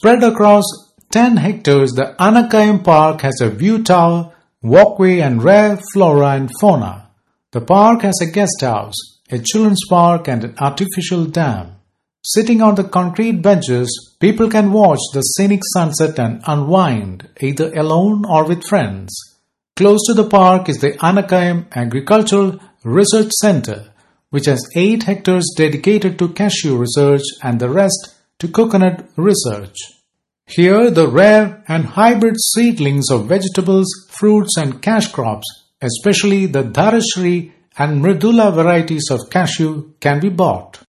Spread across 10 hectares, the Anakayam Park has a view tower, walkway and rare flora and fauna. The park has a guest house, a children's park and an artificial dam. Sitting on the concrete benches, people can watch the scenic sunset and unwind, either alone or with friends. Close to the park is the Anakayam Agricultural Research Center, which has 8 hectares dedicated to cashew research and the rest to coconut research. Here, the rare and hybrid seedlings of vegetables, fruits and cash crops, especially the Dharashri and Mridula varieties of cashew, can be bought.